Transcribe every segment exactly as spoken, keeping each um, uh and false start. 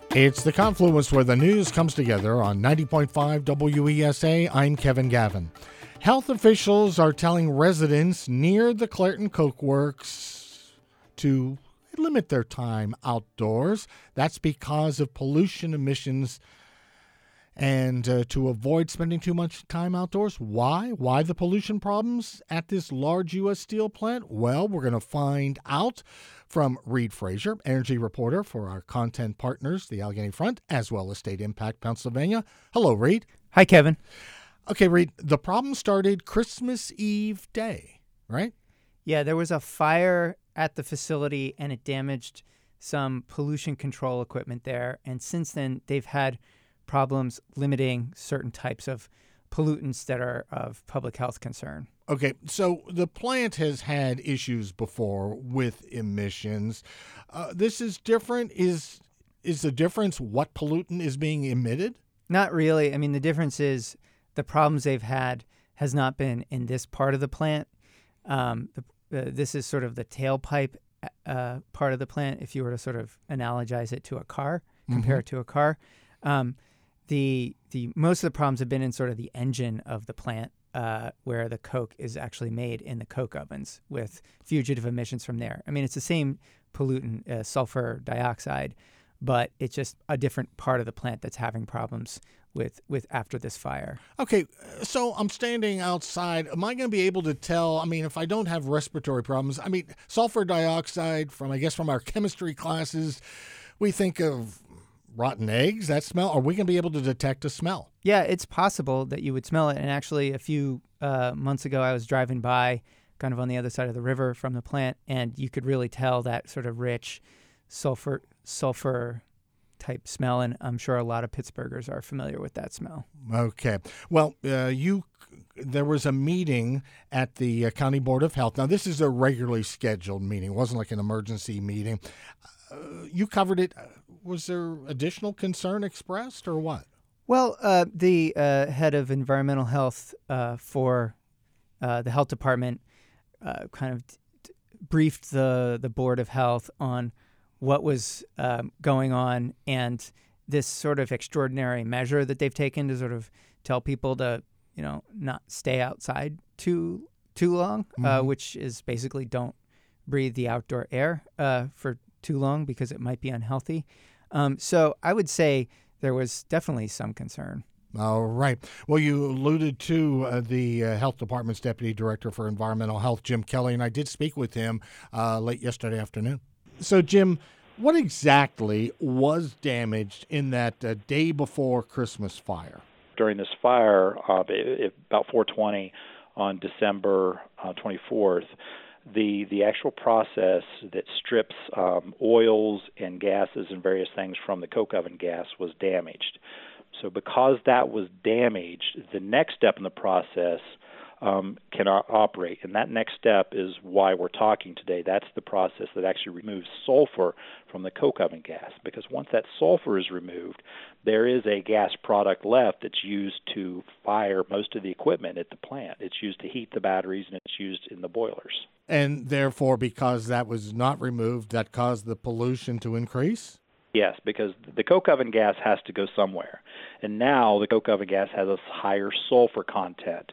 It's the confluence where the news comes together on ninety point five W E S A. I'm Kevin Gavin. Health officials are telling residents near the Clairton Coke Works to limit their time outdoors. That's because of pollution emissions and uh, to avoid spending too much time outdoors. Why? Why the pollution problems at this large U S steel plant? Well, we're going to find out from Reed Frazier, energy reporter for our content partners, the Allegheny Front, as well as State Impact Pennsylvania. Hello, Reed. Hi, Kevin. Okay, Reed, the problem started Christmas Eve day, right? Yeah, there was a fire at the facility and it damaged some pollution control equipment there. And since then, they've had problems limiting certain types of pollutants that are of public health concern. Okay, so the plant has had issues before with emissions. Uh, this is different. Is is the difference what pollutant is being emitted? Not really. I mean, the difference is the problems they've had has not been in this part of the plant. Um, the, uh, this is sort of the tailpipe uh, part of the plant, if you were to sort of analogize it to a car, compare Mm-hmm. it to a car. Um, the the most of the problems have been in sort of the engine of the plant, uh, where the coke is actually made in the coke ovens with fugitive emissions from there. I mean, it's the same pollutant, uh, sulfur dioxide, but it's just a different part of the plant that's having problems with, with after this fire. Okay, so I'm standing outside. Am I going to be able to tell? I mean, if I don't have respiratory problems, I mean, sulfur dioxide from, I guess, from our chemistry classes, we think of rotten eggs, that smell. Are we going to be able to detect a smell? Yeah, it's possible that you would smell it. And actually, a few uh, months ago, I was driving by kind of on the other side of the river from the plant, and you could really tell that sort of rich sulfur sulfur type smell. And I'm sure a lot of Pittsburghers are familiar with that smell. Okay. Well, uh, you there was a meeting at the uh, County Board of Health. Now, this is a regularly scheduled meeting. It wasn't like an emergency meeting. Uh, you covered it. Was there additional concern expressed or what? Well, uh, the uh, head of environmental health uh, for uh, the health department uh, kind of t- t- briefed the, the Board of Health on what was um, going on and this sort of extraordinary measure that they've taken to sort of tell people to, you know, not stay outside too too long, mm-hmm. uh, which is basically don't breathe the outdoor air uh, for too long because it might be unhealthy. Um, so I would say there was definitely some concern. All right. Well, you alluded to uh, the uh, Health Department's Deputy Director for Environmental Health, Jim Kelly, and I did speak with him uh, late yesterday afternoon. So, Jim, what exactly was damaged in that uh, day before Christmas fire? During this fire, uh, it, it, about four twenty on December uh, twenty-fourth, the the actual process that strips um, oils and gases and various things from the coke oven gas was damaged. So because that was damaged, the next step in the process um, can o- operate. And that next step is why we're talking today. That's the process that actually removes sulfur from the coke oven gas. Because once that sulfur is removed, there is a gas product left that's used to fire most of the equipment at the plant. It's used to heat the batteries, and it's used in the boilers. And therefore, because that was not removed, that caused the pollution to increase? Yes, because the coke oven gas has to go somewhere. And now the coke oven gas has a higher sulfur content.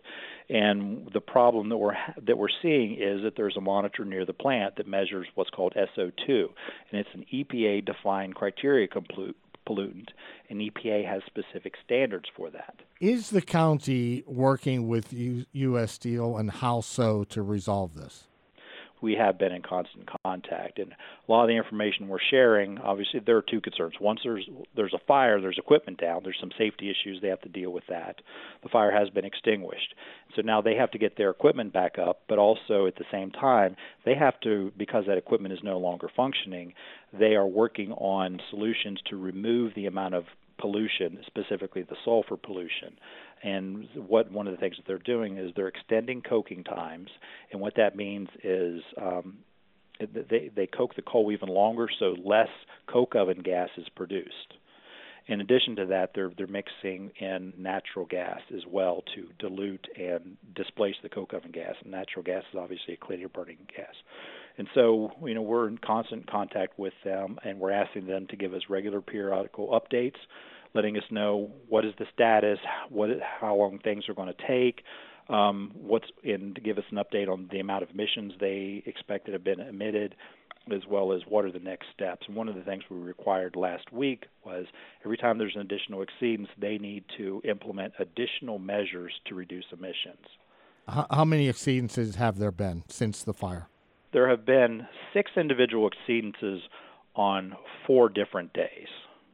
And the problem that we're that we're seeing is that there's a monitor near the plant that measures what's called S O two, and it's an E P A-defined criteria complu- pollutant, and E P A has specific standards for that. Is the county working with U- U.S. Steel, and how so, to resolve this? We have been in constant contact, and a lot of the information we're sharing, obviously there are two concerns. Once there's there's a fire, there's equipment down, there's some safety issues, they have to deal with that. The fire has been extinguished. So now they have to get their equipment back up, but also at the same time, they have to, because that equipment is no longer functioning, they are working on solutions to remove the amount of pollution, specifically the sulfur pollution. And what one of the things that they're doing is they're extending coking times, and what that means is um, they they coke the coal even longer, so less coke oven gas is produced. In addition to that, they're they're mixing in natural gas as well to dilute and displace the coke oven gas. And natural gas is obviously a cleaner burning gas. And so, you know, we're in constant contact with them, and we're asking them to give us regular periodical updates, letting us know what is the status, what, how long things are going to take, um, what's in to give us an update on the amount of emissions they expect that have been emitted, as well as what are the next steps. And one of the things we required last week was every time there's an additional exceedance, they need to implement additional measures to reduce emissions. How, how many exceedances have there been since the fire? There have been six individual exceedances on four different days.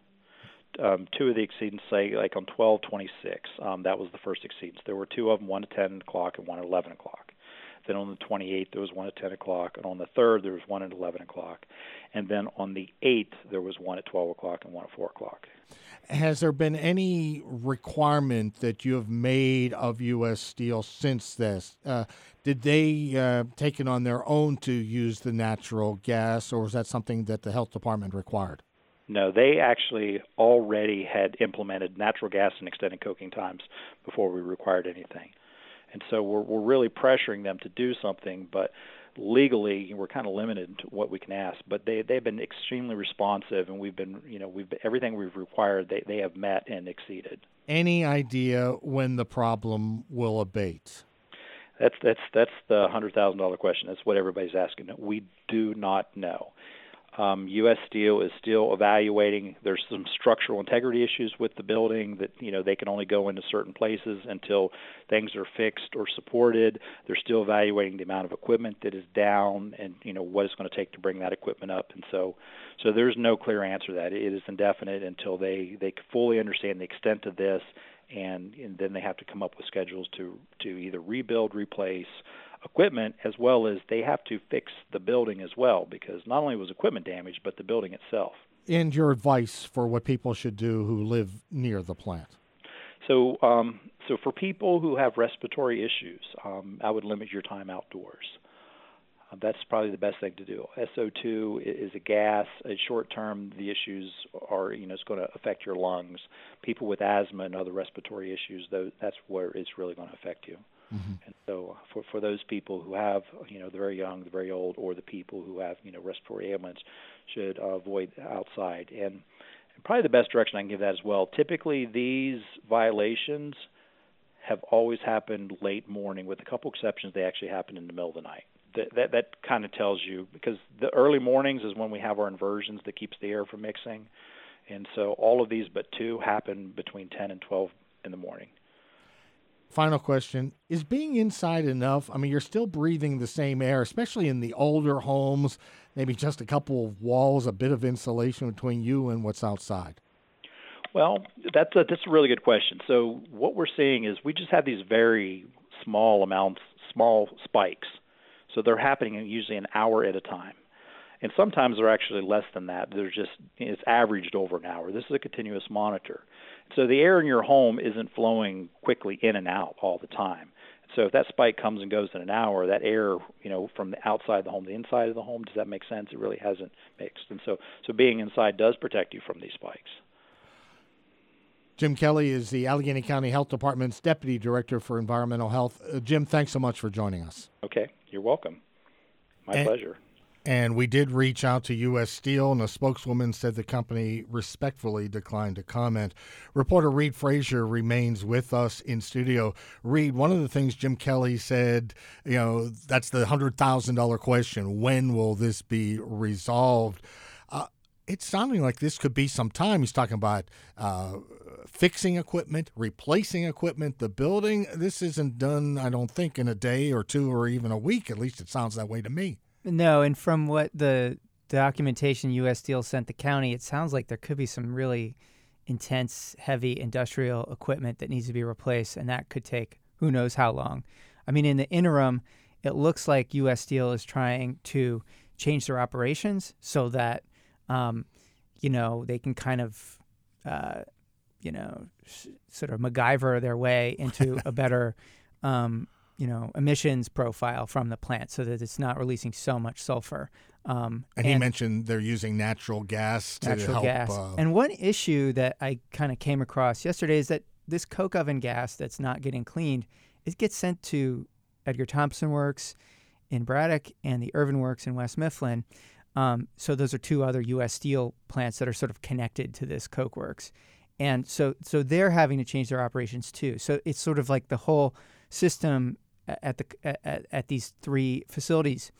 Um, two of the exceedants, say, like on twelve twenty-six, um, that was the first exceedance. There were two of them, one at ten o'clock and one at eleven o'clock. Then on the twenty-eighth, there was one at ten o'clock, and on the third, there was one at eleven o'clock. And then on the eighth, there was one at twelve o'clock and one at four o'clock. Has there been any requirement that you have made of U S Steel since this? Uh, did they uh, take it on their own to use the natural gas, or was that something that the health department required? No, they actually already had implemented natural gas and extended coking times before we required anything. And so we're we're really pressuring them to do something, but legally we're kind of limited to what we can ask. But they they've been extremely responsive, and we've been you know we've been, everything we've required they they have met and exceeded. Any idea when the problem will abate? That's that's that's the hundred thousand dollar question. That's what everybody's asking. We do not know. Um, U S Steel is still evaluating. There's some structural integrity issues with the building that, you know, they can only go into certain places until things are fixed or supported. They're still evaluating the amount of equipment that is down and, you know, what it's going to take to bring that equipment up. And so so there's no clear answer to that. It is indefinite until they, they fully understand the extent of this, and, and then they have to come up with schedules to, to either rebuild, replace equipment, as well as they have to fix the building as well, because not only was equipment damaged, but the building itself. And your advice for what people should do who live near the plant? So, um, so for people who have respiratory issues, um, I would limit your time outdoors. Uh, that's probably the best thing to do. S O two is a gas. At short term, the issues are, you know, it's going to affect your lungs. People with asthma and other respiratory issues, though, that's where it's really going to affect you. Mm-hmm. And so for, for those people who have, you know, the very young, the very old, or the people who have, you know, respiratory ailments should uh, avoid outside. And, and probably the best direction I can give that as well. Typically, these violations have always happened late morning. With a couple exceptions, they actually happen in the middle of the night. That, that, that kind of tells you, because the early mornings is when we have our inversions that keeps the air from mixing. And so all of these but two happen between ten and twelve in the morning. Final question, is being inside enough? I mean, you're still breathing the same air, especially in the older homes, maybe just a couple of walls, a bit of insulation between you and what's outside. Well, that's a, that's a really good question. So what we're seeing is we just have these very small amounts, small spikes. So they're happening usually an hour at a time. And sometimes they're actually less than that. They're just, it's averaged over an hour. This is a continuous monitor. So the air in your home isn't flowing quickly in and out all the time. So if that spike comes and goes in an hour, that air, you know, from the outside of the home to the inside of the home, does that make sense? It really hasn't mixed. And so, so being inside does protect you from these spikes. Jim Kelly is the Allegheny County Health Department's Deputy Director for Environmental Health. Uh, Jim, thanks so much for joining us. Okay, you're welcome. My and, pleasure. And we did reach out to U S Steel, and a spokeswoman said the company respectfully declined to comment. Reporter Reed Frazier remains with us in studio. Reed, one of the things Jim Kelly said, you know, that's the one hundred thousand dollars question. When will this be resolved? Uh, it's sounding like this could be some time. He's talking about uh, fixing equipment, replacing equipment, the building. This isn't done, I don't think, in a day or two or even a week. At least it sounds that way to me. No, and from what the documentation U S Steel sent the county, it sounds like there could be some really intense, heavy industrial equipment that needs to be replaced, and that could take who knows how long. I mean, in the interim, it looks like U S Steel is trying to change their operations so that, um, you know, they can kind of, uh, you know, s- sort of MacGyver their way into a better um you know, emissions profile from the plant so that it's not releasing so much sulfur. Um, and, and he mentioned they're using natural gas to natural help. Gas. Uh, and one issue that I kind of came across yesterday is that this coke oven gas that's not getting cleaned, it gets sent to Edgar Thomson Works in Braddock and the Irvin Works in West Mifflin. Um, so those are two other U S Steel plants that are sort of connected to this Coke Works. And so so they're having to change their operations too. So it's sort of like the whole system at the at, at these three facilities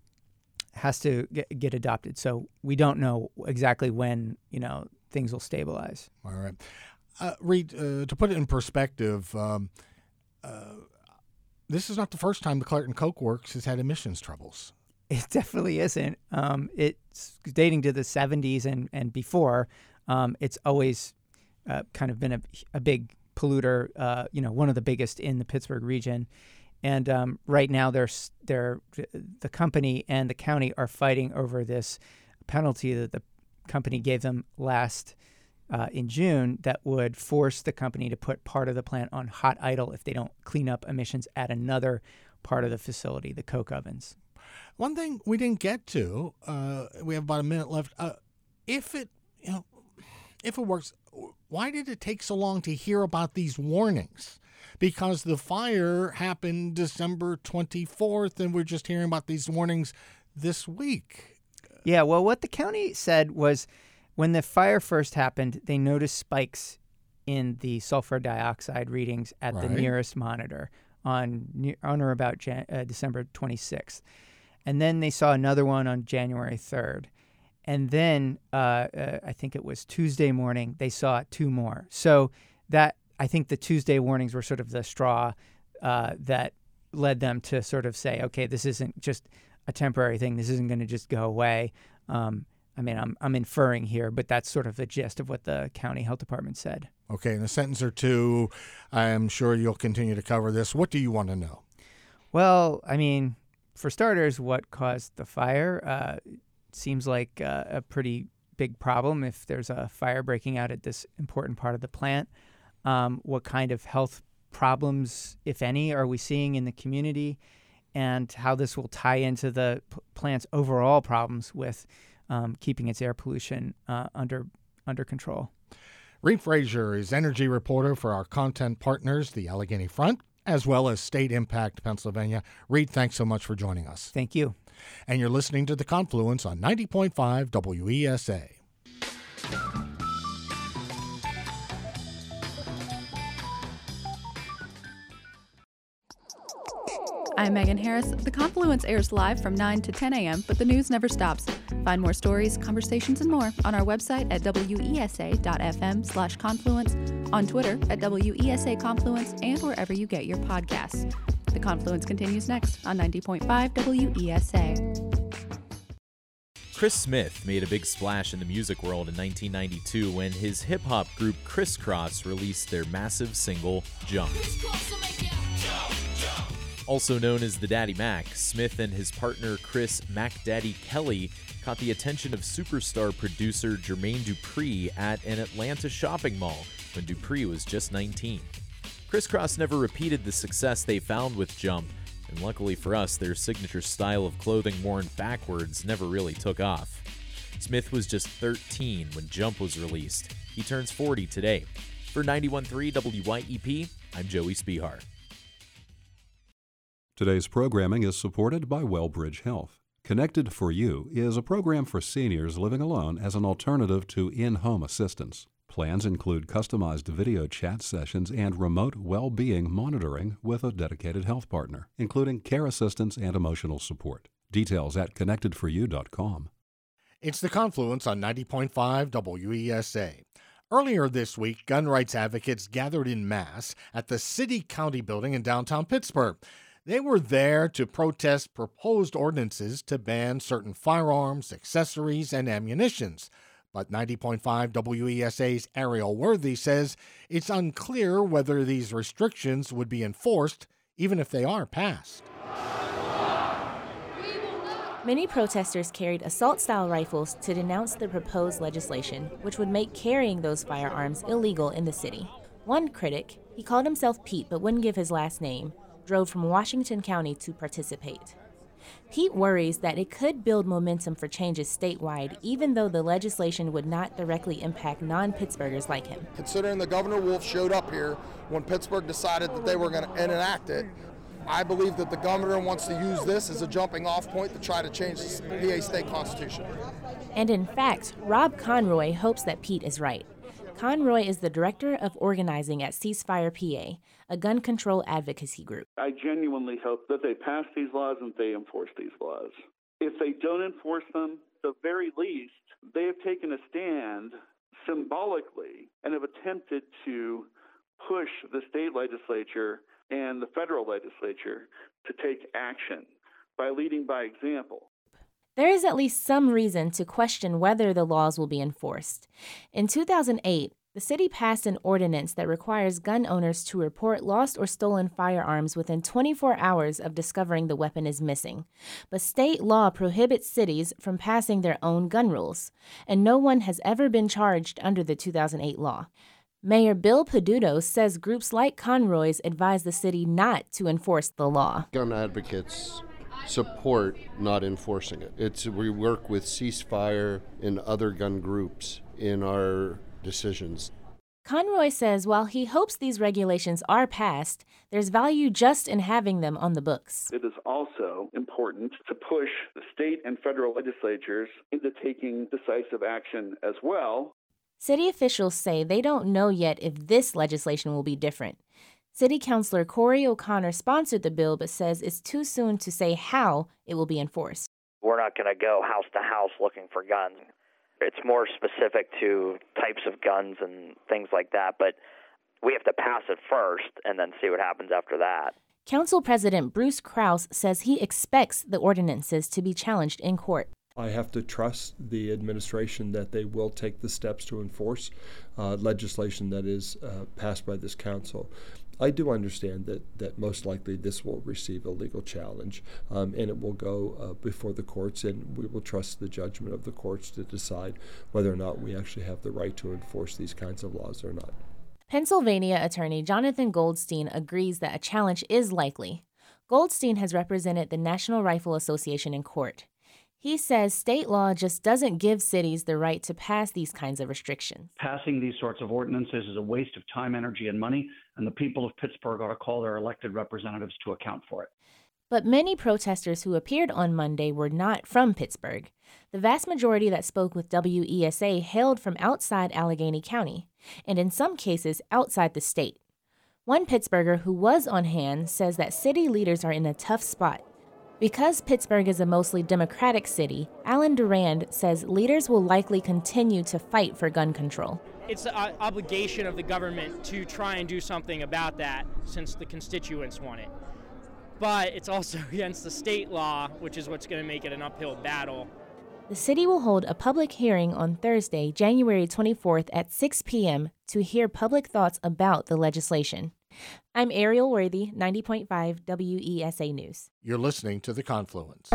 has to get, get adopted. So we don't know exactly when, you know, things will stabilize. All right. Uh, Reed, uh, to put it in perspective, um, uh, this is not the first time the Clairton Coke Works has had emissions troubles. It definitely isn't. Um, it's dating to the seventies and, and before. Um, it's always uh, kind of been a, a big polluter, uh, you know, one of the biggest in the Pittsburgh region. And um, right now, they're, they're, the company and the county are fighting over this penalty that the company gave them last uh, in June that would force the company to put part of the plant on hot idle if they don't clean up emissions at another part of the facility, the coke ovens. One thing we didn't get to, uh, we have about a minute left. Uh, if it, you know, if it works, why did it take so long to hear about these warnings? Because the fire happened December twenty-fourth, and we're just hearing about these warnings this week. Yeah, well, what the county said was when the fire first happened, they noticed spikes in the sulfur dioxide readings at Right. the nearest monitor on, on or about Jan- uh, December twenty-sixth. And then they saw another one on January third. And then uh, uh, I think it was Tuesday morning, they saw two more. So that I think the Tuesday warnings were sort of the straw uh, that led them to sort of say, okay, this isn't just a temporary thing. This isn't going to just go away. Um, I mean, I'm I'm inferring here, but that's sort of the gist of what the county health department said. Okay, in a sentence or two, I'm sure you'll continue to cover this. What do you want to know? Well, I mean, for starters, what caused the fire? Uh, seems like uh, a pretty big problem if there's a fire breaking out at this important part of the plant. Um, what kind of health problems, if any, are we seeing in the community, and how this will tie into the p- plant's overall problems with um, keeping its air pollution uh, under under control. Reed Frazier is energy reporter for our content partners, the Allegheny Front, as well as State Impact Pennsylvania. Reed, thanks so much for joining us. Thank you. And you're listening to The Confluence on ninety point five W E S A. I'm Megan Harris. The Confluence airs live from nine to ten a.m., but the news never stops. Find more stories, conversations, and more on our website at W E S A dot F M slash confluence, on Twitter at W E S A Confluence, and wherever you get your podcasts. The Confluence continues next on ninety point five W E S A. Chris Smith made a big splash in the music world in nineteen ninety-two when his hip-hop group Criss Cross released their massive single, Jump. Also known as the Daddy Mac, Smith and his partner Chris Mac Daddy Kelly caught the attention of superstar producer Jermaine Dupri at an Atlanta shopping mall when Dupri was just nineteen. Criss Cross never repeated the success they found with Jump, and luckily for us, their signature style of clothing worn backwards never really took off. Smith was just thirteen when Jump was released. He turns forty today. For ninety-one point three W Y E P, I'm Joey Spihar. Today's programming is supported by Wellbridge Health. Connected for You is a program for seniors living alone as an alternative to in-home assistance. Plans include customized video chat sessions and remote well-being monitoring with a dedicated health partner, including care assistance and emotional support. Details at connected for you dot com. It's The Confluence on ninety point five W E S A. Earlier this week, gun rights advocates gathered in mass at the City County building in downtown Pittsburgh. They were there to protest proposed ordinances to ban certain firearms, accessories, and ammunitions. But ninety point five W E S A's Ariel Worthy says it's unclear whether these restrictions would be enforced, even if they are passed. Many protesters carried assault-style rifles to denounce the proposed legislation, which would make carrying those firearms illegal in the city. One critic, he called himself Pete but wouldn't give his last name, drove from Washington County to participate. Pete worries that it could build momentum for changes statewide, even though the legislation would not directly impact non-Pittsburghers like him. Considering the Governor Wolf showed up here when Pittsburgh decided that they were going to enact it, I believe that the governor wants to use this as a jumping off point to try to change the P A state constitution. And in fact, Rob Conroy hopes that Pete is right. Conroy is the director of organizing at Ceasefire P A, a gun control advocacy group. I genuinely hope that they pass these laws and they enforce these laws. If they don't enforce them, at the very least, they have taken a stand symbolically and have attempted to push the state legislature and the federal legislature to take action by leading by example. There is at least some reason to question whether the laws will be enforced. In two thousand eight, the city passed an ordinance that requires gun owners to report lost or stolen firearms within twenty-four hours of discovering the weapon is missing. But state law prohibits cities from passing their own gun rules, and no one has ever been charged under the two thousand eight law. Mayor Bill Peduto says groups like Conroy's advise the city not to enforce the law. Gun advocates support not enforcing it. It's we work with Ceasefire and other gun groups in our decisions. Conroy says while he hopes these regulations are passed, there's value just in having them on the books. It is also important to push the state and federal legislatures into taking decisive action as well. City officials say they don't know yet if this legislation will be different. City Councilor Corey O'Connor sponsored the bill but says it's too soon to say how it will be enforced. We're not going to go house to house looking for guns. It's more specific to types of guns and things like that, but we have to pass it first and then see what happens after that. Council President Bruce Krause says he expects the ordinances to be challenged in court. I have to trust the administration that they will take the steps to enforce uh, legislation that is uh, passed by this council. I do understand that, that most likely this will receive a legal challenge, um, and it will go uh, before the courts, and we will trust the judgment of the courts to decide whether or not we actually have the right to enforce these kinds of laws or not. Pennsylvania attorney Jonathan Goldstein agrees that a challenge is likely. Goldstein has represented the National Rifle Association in court. He says state law just doesn't give cities the right to pass these kinds of restrictions. Passing these sorts of ordinances is a waste of time, energy, and money, and the people of Pittsburgh ought to call their elected representatives to account for it. But many protesters who appeared on Monday were not from Pittsburgh. The vast majority that spoke with W E S A hailed from outside Allegheny County, and in some cases outside the state. One Pittsburgher who was on hand says that city leaders are in a tough spot. Because Pittsburgh is a mostly Democratic city, Alan Durand says leaders will likely continue to fight for gun control. It's an obligation of the government to try and do something about that since the constituents want it. But it's also against the state law, which is what's going to make it an uphill battle. The city will hold a public hearing on Thursday, January twenty-fourth at six p.m. to hear public thoughts about the legislation. I'm Ariel Worthy, ninety point five W E S A News. You're listening to The Confluence.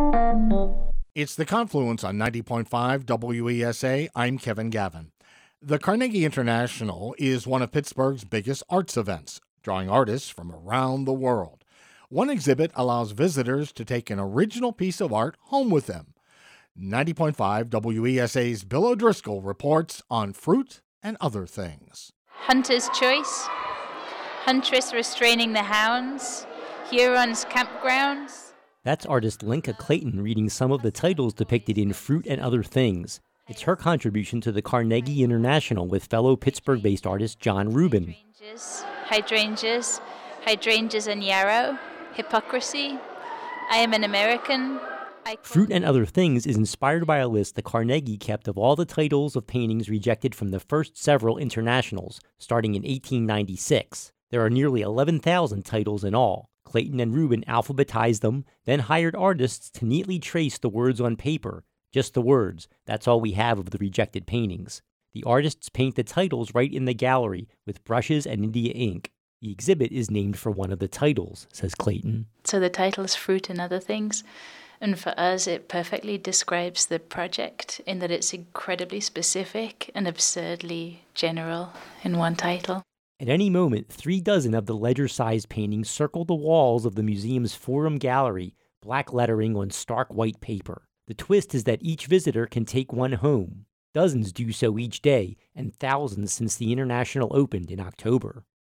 It's The Confluence on ninety point five W E S A. I'm Kevin Gavin. The Carnegie International is one of Pittsburgh's biggest arts events, drawing artists from around the world. One exhibit allows visitors to take an original piece of art home with them. ninety point five W E S A's Bill O'Driscoll reports on Fruit and Other Things. Hunter's Choice, Huntress Restraining the Hounds, Huron's Campgrounds. That's artist Linka Clayton reading some of the titles depicted in Fruit and Other Things. It's her contribution to the Carnegie International with fellow Pittsburgh-based artist John Rubin. Hydrangeas, hydrangeas, hydrangeas and yarrow, hypocrisy, I am an American. I Fruit and Other Things is inspired by a list the Carnegie kept of all the titles of paintings rejected from the first several internationals, starting in eighteen ninety-six. There are nearly eleven thousand titles in all. Clayton and Rubin alphabetized them, then hired artists to neatly trace the words on paper. Just the words. That's all we have of the rejected paintings. The artists paint the titles right in the gallery with brushes and India ink. The exhibit is named for one of the titles, says Clayton. So the title is Fruit and Other Things. And for us, it perfectly describes the project in that it's incredibly specific and absurdly general in one title. At any moment, three dozen of the ledger-sized paintings circle the walls of the museum's Forum Gallery, black lettering on stark white paper. The twist is that each visitor can take one home. Dozens do so each day, and thousands since the International opened in October.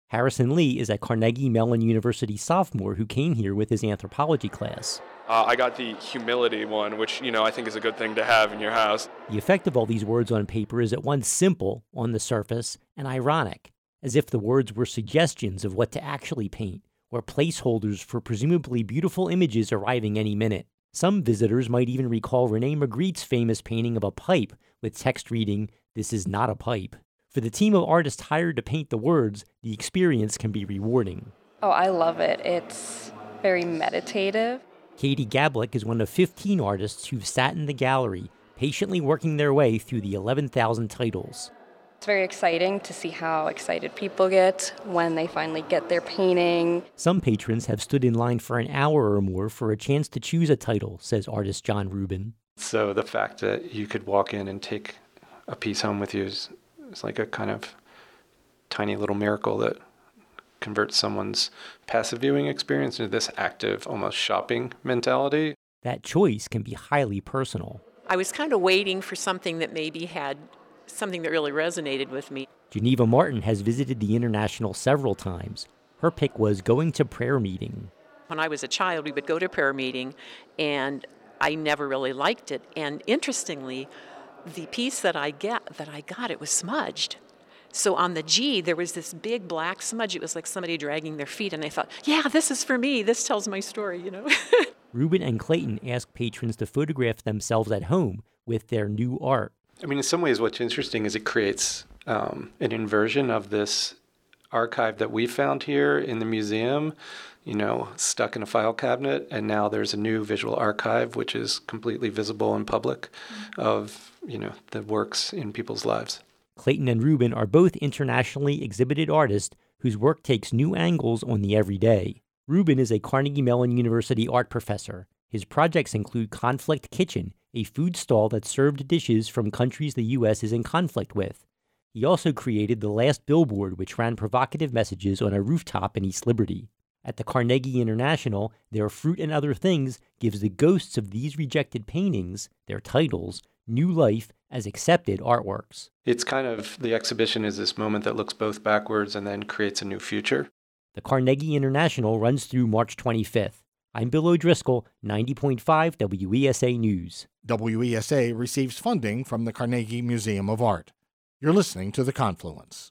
Harrison Lee is a Carnegie Mellon University sophomore who came here with his anthropology class. Uh, I got the humility one, which, you know, I think is a good thing to have in your house. The effect of all these words on paper is at once simple on the surface and ironic, as if the words were suggestions of what to actually paint, or placeholders for presumably beautiful images arriving any minute. Some visitors might even recall Rene Magritte's famous painting of a pipe with text reading, "This is not a pipe." For the team of artists hired to paint the words, the experience can be rewarding. Oh, I love it. It's very meditative. Katie Gablick is one of fifteen artists who've sat in the gallery, patiently working their way through the eleven thousand titles. It's very exciting to see how excited people get when they finally get their painting. Some patrons have stood in line for an hour or more for a chance to choose a title, says artist John Rubin. So the fact that you could walk in and take a piece home with you is, is like a kind of tiny little miracle that converts someone's passive viewing experience into this active, almost shopping mentality. That choice can be highly personal. I was kind of waiting for something that maybe had something that really resonated with me. Geneva Martin has visited the International several times. Her pick was Going to Prayer Meeting. When I was a child, we would go to prayer meeting, and I never really liked it. And interestingly, the piece that I get that I got, it was smudged. So on the G, there was this big black smudge. It was like somebody dragging their feet, and I thought, yeah, this is for me. This tells my story, you know. Rubin and Clayton ask patrons to photograph themselves at home with their new art. I mean, in some ways, what's interesting is it creates um, an inversion of this archive that we found here in the museum, you know, stuck in a file cabinet, and now there's a new visual archive which is completely visible and public of, you know, the works in people's lives. Clayton and Rubin are both internationally exhibited artists whose work takes new angles on the everyday. Rubin is a Carnegie Mellon University art professor. His projects include Conflict Kitchen, a food stall that served dishes from countries the U S is in conflict with. He also created The Last Billboard, which ran provocative messages on a rooftop in East Liberty. At the Carnegie International, Their Fruit and Other Things gives the ghosts of these rejected paintings, their titles, new life as accepted artworks. It's kind of, the exhibition is this moment that looks both backwards and then creates a new future. The Carnegie International runs through March twenty-fifth. I'm Bill O'Driscoll, ninety point five W E S A News. W E S A receives funding from the Carnegie Museum of Art. You're listening to The Confluence.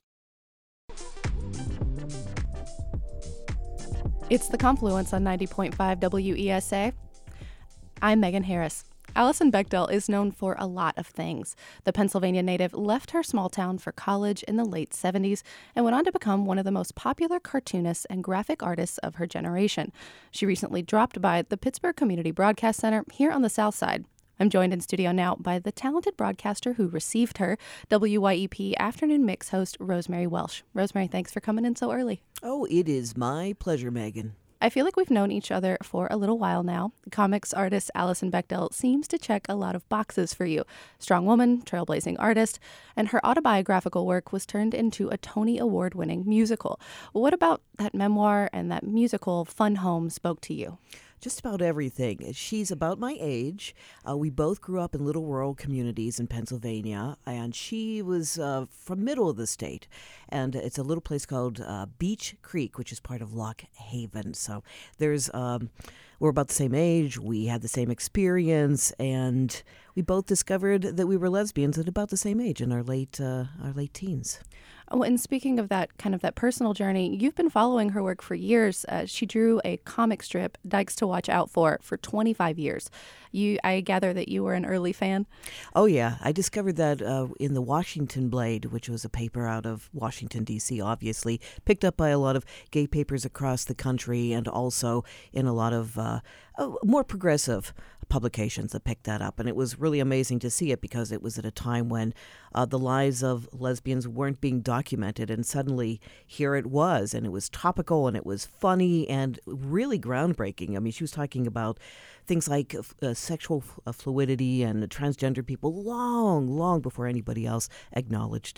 It's The Confluence on ninety point five W E S A. I'm Megan Harris. Alison Bechdel is known for a lot of things. The Pennsylvania native left her small town for college in the late seventies and went on to become one of the most popular cartoonists and graphic artists of her generation. She recently dropped by the Pittsburgh Community Broadcast Center here on the South Side. I'm joined in studio now by the talented broadcaster who received her, W Y E P Afternoon Mix host Rosemary Welsh. Rosemary, thanks for coming in so early. Oh, it is my pleasure, Megan. I feel like we've known each other for a little while now. Comics artist Alison Bechdel seems to check a lot of boxes for you. Strong woman, trailblazing artist, and her autobiographical work was turned into a Tony Award-winning musical. What about that memoir and that musical, Fun Home, spoke to you? Just about everything. She's about my age. Uh, we both grew up in little rural communities in Pennsylvania, and she was uh, from middle of the state. And it's a little place called uh, Beach Creek, which is part of Lock Haven. So there's, um, we're about the same age. We had the same experience, and we both discovered that we were lesbians at about the same age in our late, uh, our late teens. Oh, and speaking of that kind of that personal journey, you've been following her work for years. Uh, she drew a comic strip, Dykes to Watch Out For, for twenty-five years. You, I gather that you were an early fan? Oh, yeah. I discovered that uh, in the Washington Blade, which was a paper out of Washington, D C, obviously, picked up by a lot of gay papers across the country, and also in a lot of uh, uh, more progressive publications that picked that up. And it was really amazing to see it because it was at a time when uh, the lives of lesbians weren't being documented, and suddenly here it was, and it was topical, and it was funny and really groundbreaking. I mean, she was talking about things like uh, sexual fluidity and transgender people long, long before anybody else acknowledged it.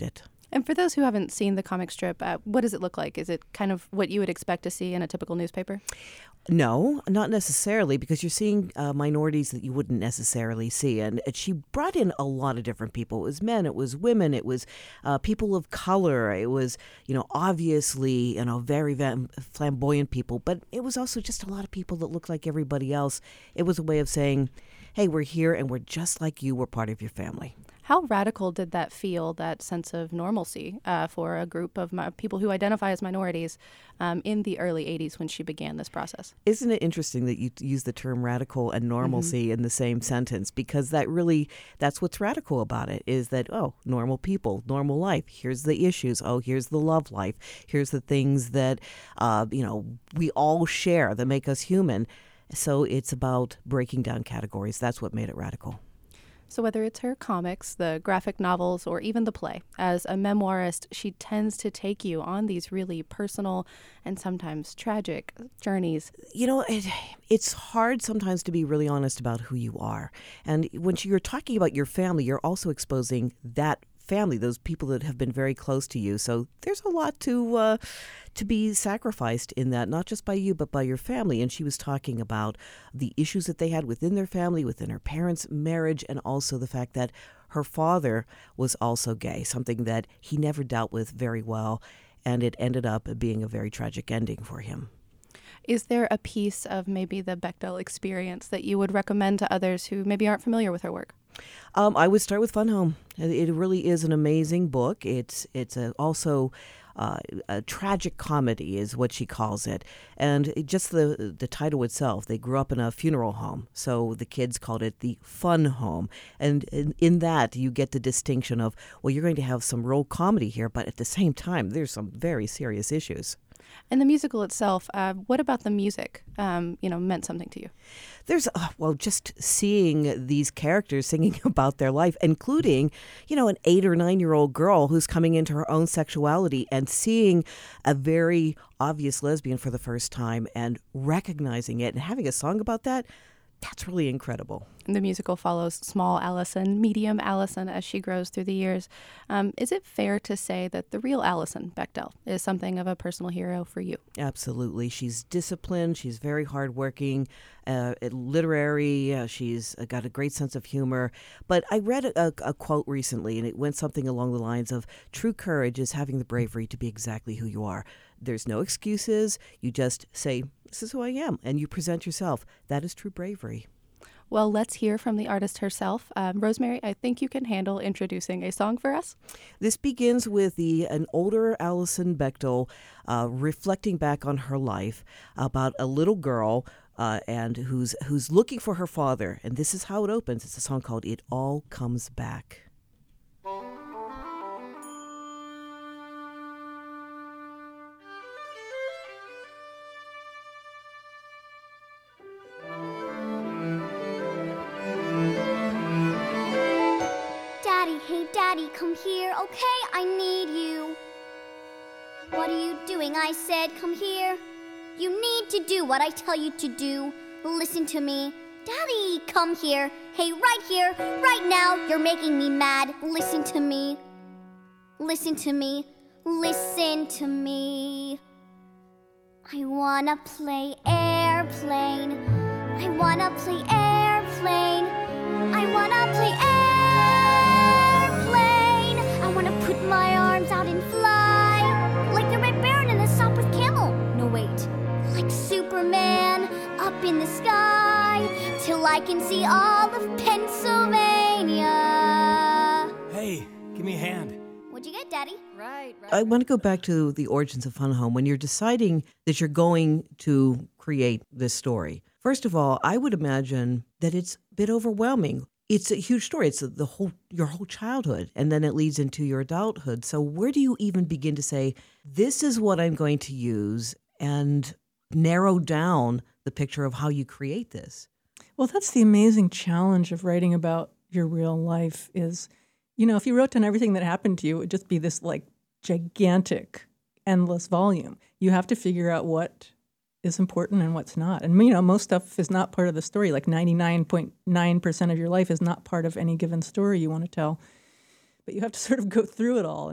And for those who haven't seen the comic strip, uh, what does it look like? Is it kind of what you would expect to see in a typical newspaper? No, not necessarily, because you're seeing uh, minorities that you wouldn't necessarily see. And, and she brought in a lot of different people. It was men, it was women, it was uh, people of color. It was, you know, obviously, you know, very flamboyant people. But it was also just a lot of people that looked like everybody else. It was a way of saying, hey, we're here and we're just like you. We're part of your family. How radical did that feel, that sense of normalcy uh, for a group of mi- people who identify as minorities um, in the early eighties when she began this process? Isn't it interesting that you use the term radical and normalcy mm-hmm. in the same sentence? Because that really, that's what's radical about it, is that, oh, normal people, normal life. Here's the issues. Oh, here's the love life. Here's the things that, uh, you know, we all share that make us human. So it's about breaking down categories. That's what made it radical. So whether it's her comics, the graphic novels, or even the play, as a memoirist, she tends to take you on these really personal and sometimes tragic journeys. You know, it, it's hard sometimes to be really honest about who you are. And when you're talking about your family, you're also exposing that family, those people that have been very close to you. So there's a lot to uh, to be sacrificed in that, not just by you, but by your family. And she was talking about the issues that they had within their family, within her parents' marriage, and also the fact that her father was also gay, something that he never dealt with very well. And it ended up being a very tragic ending for him. Is there a piece of maybe the Bechdel experience that you would recommend to others who maybe aren't familiar with her work? Um, I would start with Fun Home. It really is an amazing book. It's it's a, also uh, a tragic comedy is what she calls it. And it, just the the title itself, they grew up in a funeral home. So the kids called it the Fun Home. And in, in that, you get the distinction of, well, you're going to have some real comedy here, but at the same time, there's some very serious issues. And the musical itself, uh, what about the music, um, you know, meant something to you? There's, uh, well, just seeing these characters singing about their life, including, you know, an eight or nine-year-old girl who's coming into her own sexuality and seeing a very obvious lesbian for the first time and recognizing it and having a song about that. That's really incredible. The musical follows small Allison, medium Allison as she grows through the years. Um, is it fair to say that the real Allison Bechdel is something of a personal hero for you? Absolutely. She's disciplined. She's very hardworking, uh, literary. Uh, she's got a great sense of humor. But I read a, a quote recently, and it went something along the lines of, true courage is having the bravery to be exactly who you are. There's no excuses. You just say, this is who I am, and you present yourself. That is true bravery. Well, let's hear from the artist herself. Um, Rosemary, I think you can handle introducing a song for us. This begins with the an older Allison Bechdel uh, reflecting back on her life about a little girl uh, and who's who's looking for her father. And this is how it opens. It's a song called It All Comes Back. Daddy, come here, okay? I need you. What are you doing? I said, come here. You need to do what I tell you to do. Listen to me. Daddy, come here. Hey, right here, right now. You're making me mad. Listen to me. Listen to me. Listen to me. I wanna play airplane. I wanna play airplane. I wanna play airplane. I wanna put my arms out and fly like the Red Baron in the Stop with Camel. No, wait. Like Superman up in the sky till I can see all of Pennsylvania. Hey, give me a hand. What'd you get, Daddy? Right, right. I want to go back to the origins of Fun Home. When you're deciding that you're going to create this story, first of all, I would imagine that it's a bit overwhelming. It's a huge story. It's the whole your whole childhood, and then it leads into your adulthood. So where do you even begin to say, this is what I'm going to use, and narrow down the picture of how you create this? Well, that's the amazing challenge of writing about your real life is, you know, if you wrote down everything that happened to you, it would just be this like gigantic, endless volume. You have to figure out what is important and what's not. And, you know, most stuff is not part of the story. Like ninety-nine point nine percent of your life is not part of any given story you want to tell. But you have to sort of go through it all and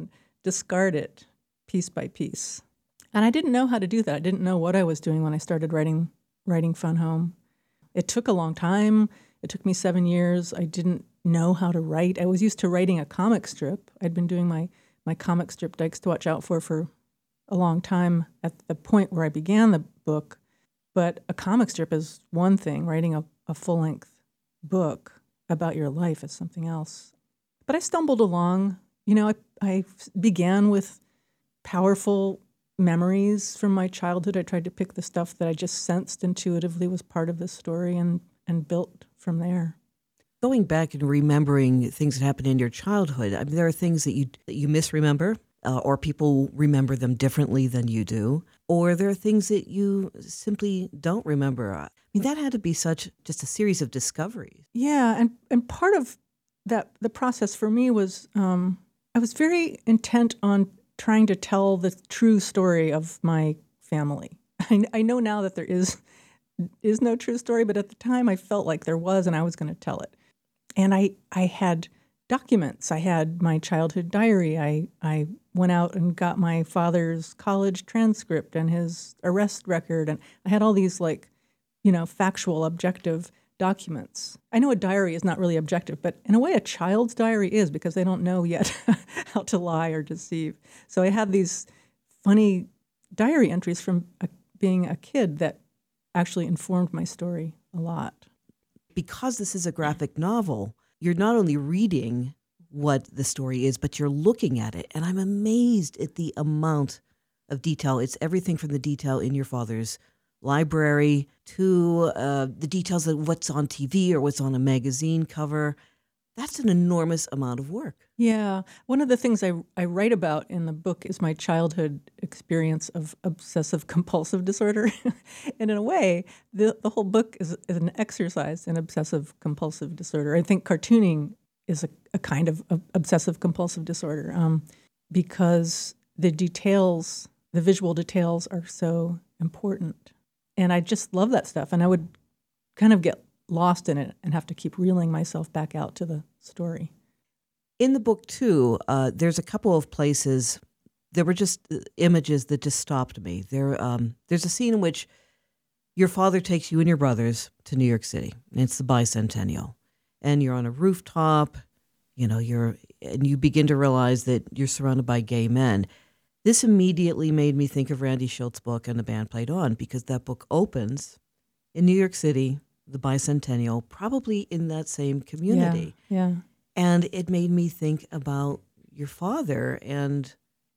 discard it piece by piece. And I didn't know how to do that. I didn't know what I was doing when I started writing writing Fun Home. It took a long time. It took me seven years. I didn't know how to write. I was used to writing a comic strip. I'd been doing my, my comic strip Dykes to Watch Out For for a long time at the point where I began the book. But a comic strip is one thing. Writing a, a full-length book about your life is something else. But I stumbled along. You know, I, I began with powerful memories from my childhood. I tried to pick the stuff that I just sensed intuitively was part of the story and, and built from there. Going back and remembering things that happened in your childhood, I mean, there are things that you that you misremember, uh, or people remember them differently than you do, or there are things that you simply don't remember. I mean, that had to be such just a series of discoveries. Yeah, and, and part of that the process for me was um, I was very intent on trying to tell the true story of my family. I, I know now that there is is no true story, but at the time I felt like there was, and I was going to tell it. And I, I had documents. I had my childhood diary. I, I went out and got my father's college transcript and his arrest record. And I had all these, like, you know, factual, objective documents. I know a diary is not really objective, but in a way a child's diary is, because they don't know yet how to lie or deceive. So I had these funny diary entries from a, being a kid that actually informed my story a lot. Because this is a graphic novel, you're not only reading what the story is, but you're looking at it. And I'm amazed at the amount of detail. It's everything from the detail in your father's library to uh, the details of what's on T V or what's on a magazine cover. That's an enormous amount of work. Yeah. One of the things I, I write about in the book is my childhood experience of obsessive-compulsive disorder. And in a way, the, the whole book is, is an exercise in obsessive-compulsive disorder. I think cartooning is a, a kind of, of obsessive-compulsive disorder um, because the details, the visual details are so important. And I just love that stuff. And I would kind of get lost in it and have to keep reeling myself back out to the story. In the book, too, uh, there's a couple of places, there were just images that just stopped me. There, um, there's a scene in which your father takes you and your brothers to New York City. And it's the bicentennial. And you're on a rooftop, you know, you're, and you begin to realize that you're surrounded by gay men. This immediately made me think of Randy Schultz's book And the Band Played On, because that book opens in New York City, the bicentennial, probably in that same community. Yeah, yeah. And it made me think about your father, and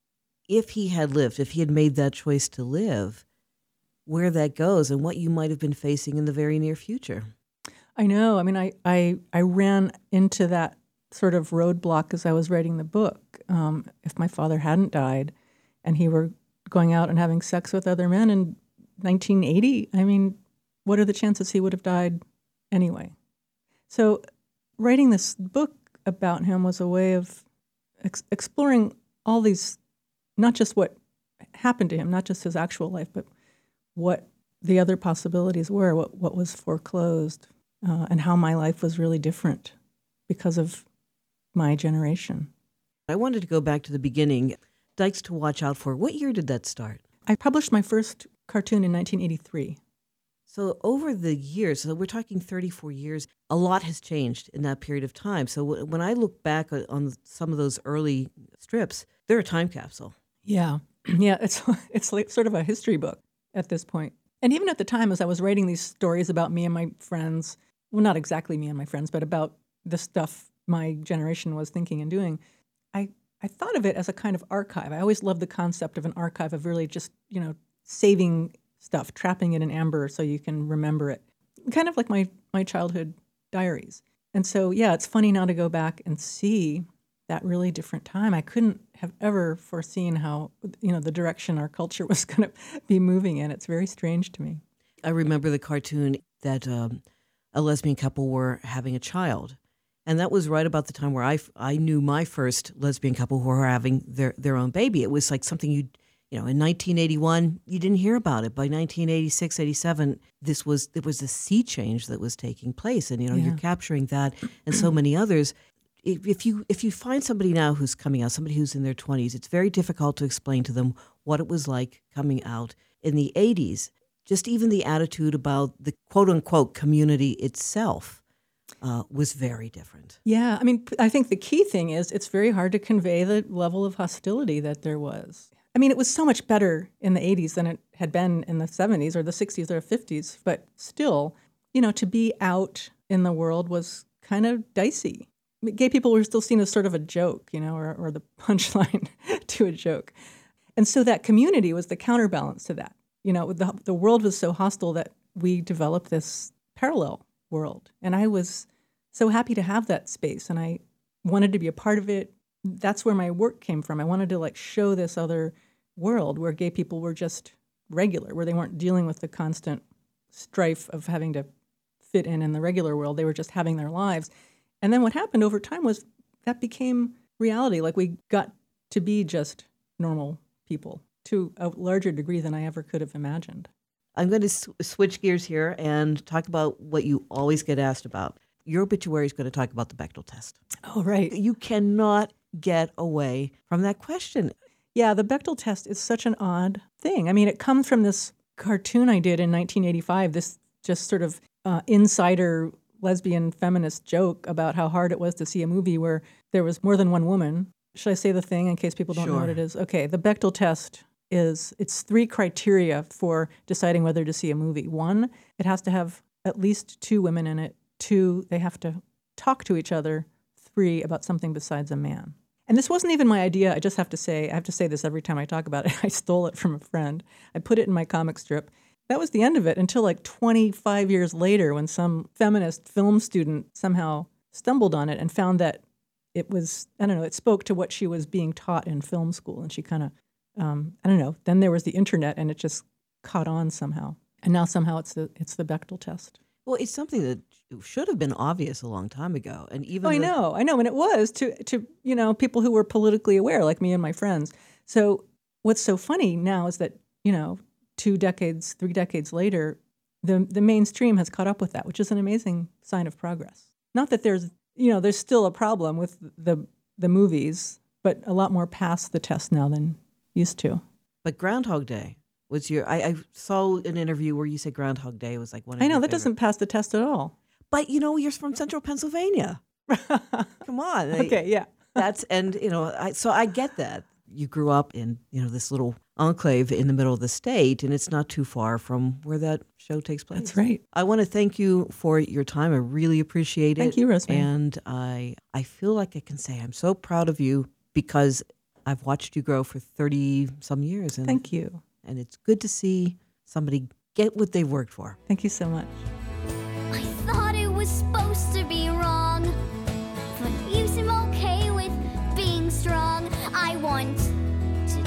if he had lived, if he had made that choice to live, where that goes and what you might have been facing in the very near future. I know. I mean, I, I, I ran into that sort of roadblock as I was writing the book. Um, if my father hadn't died and he were going out and having sex with other men in nineteen eighty, I mean, what are the chances he would have died anyway? So writing this book about him was a way of ex- exploring all these, not just what happened to him, not just his actual life, but what the other possibilities were, what, what was foreclosed, uh, and how my life was really different because of my generation. I wanted to go back to the beginning. Dykes to Watch Out For. What year did that start? I published my first cartoon in nineteen eighty-three. So over the years, so we're talking thirty-four years, a lot has changed in that period of time. So w- when I look back on some of those early strips, they're a time capsule. Yeah. Yeah, it's it's like sort of a history book at this point. And even at the time, as I was writing these stories about me and my friends, well, not exactly me and my friends, but about the stuff my generation was thinking and doing, I, I thought of it as a kind of archive. I always loved the concept of an archive, of really just, you know, saving stuff, trapping it in amber so you can remember it. Kind of like my, my childhood diaries. And so, yeah, it's funny now to go back and see that really different time. I couldn't have ever foreseen how, you know, the direction our culture was going to be moving in. It's very strange to me. I remember the cartoon that um, a lesbian couple were having a child. And that was right about the time where I, I knew my first lesbian couple who were having their, their own baby. It was like something you You know, in nineteen eighty-one, you didn't hear about it. By nineteen eighty-six, eighty-seven, this was there was a sea change that was taking place. And, you know, Yeah. you're capturing that and so many others. if, if you if you find somebody now who's coming out, somebody who's in their twenties, it's very difficult to explain to them what it was like coming out in the eighties. Just even the attitude about the quote-unquote community itself uh, was very different. Yeah, I mean, I think the key thing is it's very hard to convey the level of hostility that there was. I mean, it was so much better in the eighties than it had been in the seventies or the sixties or fifties, but still, you know, to be out in the world was kind of dicey. I mean, gay people were still seen as sort of a joke, you know, or, or the punchline to a joke. And so that community was the counterbalance to that. You know, the, the world was so hostile that we developed this parallel world. And I was so happy to have that space, and I wanted to be a part of it. That's where my work came from. I wanted to like show this other world where gay people were just regular, where they weren't dealing with the constant strife of having to fit in in the regular world. They were just having their lives. And then what happened over time was that became reality. Like we got to be just normal people to a larger degree than I ever could have imagined. I'm going to sw- switch gears here and talk about what you always get asked about. Your obituary is going to talk about the Bechdel test. Oh, right. You cannot get away from that question. Yeah, the Bechdel test is such an odd thing. I mean, it comes from this cartoon I did in nineteen eighty-five, this just sort of uh, insider lesbian feminist joke about how hard it was to see a movie where there was more than one woman. Should I say the thing in case people don't Sure. know what it is? Okay, the Bechdel test is, it's three criteria for deciding whether to see a movie. One, it has to have at least two women in it. Two, they have to talk to each other. Three, about something besides a man. And this wasn't even my idea. I just have to say, I have to say this every time I talk about it. I stole it from a friend. I put it in my comic strip. That was the end of it until like twenty-five years later when some feminist film student somehow stumbled on it and found that it was, I don't know, it spoke to what she was being taught in film school. And she kind of, um, I don't know, then there was the internet and it just caught on somehow. And now somehow it's the it's the Bechdel test. Well, it's something that should have been obvious a long time ago. And even Oh, I the- know, I know. And it was to, to, you know, people who were politically aware, like me and my friends. So what's so funny now is that, you know, two decades, three decades later, the the mainstream has caught up with that, which is an amazing sign of progress. Not that there's, you know, there's still a problem with the the movies, but a lot more past the test now than used to. But Groundhog Day was your, I, I saw an interview where you said Groundhog Day was like one of I know, your that favorite. doesn't pass the test at all. But, you know, you're from central Pennsylvania. Come on. Okay, yeah. That's, and, you know, I, so I get that. You grew up in, you know, this little enclave in the middle of the state, and it's not too far from where that show takes place. That's right. I want to thank you for your time. I really appreciate it. Thank you, Rosemary. And I, I feel like I can say I'm so proud of you because I've watched you grow for thirty-some years. And, Thank you. And it's good to see somebody get what they've worked for. Thank you so much. I thought it was supposed to be wrong, but you seem okay with being strong. I want to.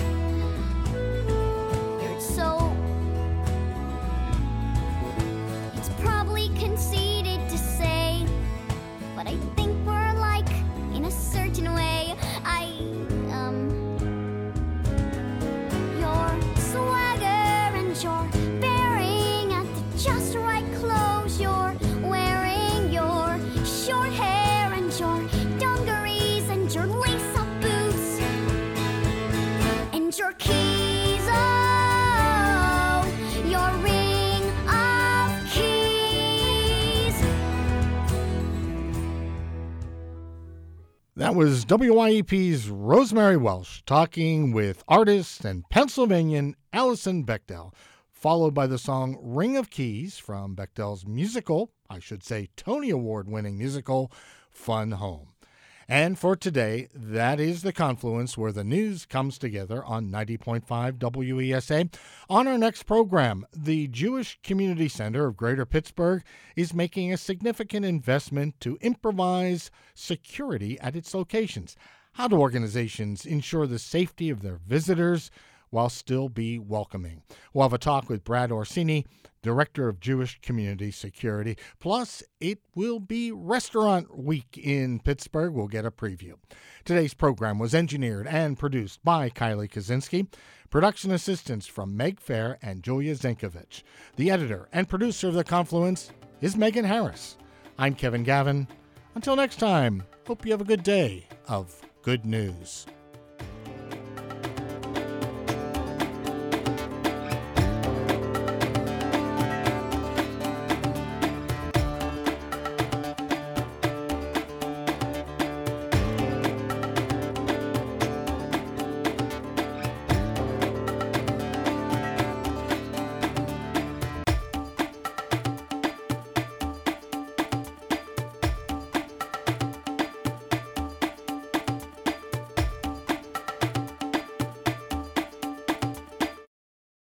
You're so. It's probably conceited to say, but I think we're like in a certain way. I, um. Your swagger and your bearing at the just right clothes you're wearing, your short hair and your dungarees and your lace-up boots and your keys, oh, your ring of keys. That was W Y E P's Rosemary Welsh talking with artist and Pennsylvanian Alison Bechdel, followed by the song Ring of Keys from Bechdel's musical, I should say Tony Award-winning musical, Fun Home. And for today, that is the confluence where the news comes together on ninety point five W E S A. On our next program, the Jewish Community Center of Greater Pittsburgh is making a significant investment to improvise security at its locations. How do organizations ensure the safety of their visitors while still be welcoming? We'll have a talk with Brad Orsini, Director of Jewish Community Security. Plus, it will be Restaurant Week in Pittsburgh. We'll get a preview. Today's program was engineered and produced by Kylie Kaczynski. Production assistance from Meg Fair and Julia Zenkovich. The editor and producer of The Confluence is Megan Harris. I'm Kevin Gavin. Until next time, hope you have a good day of good news.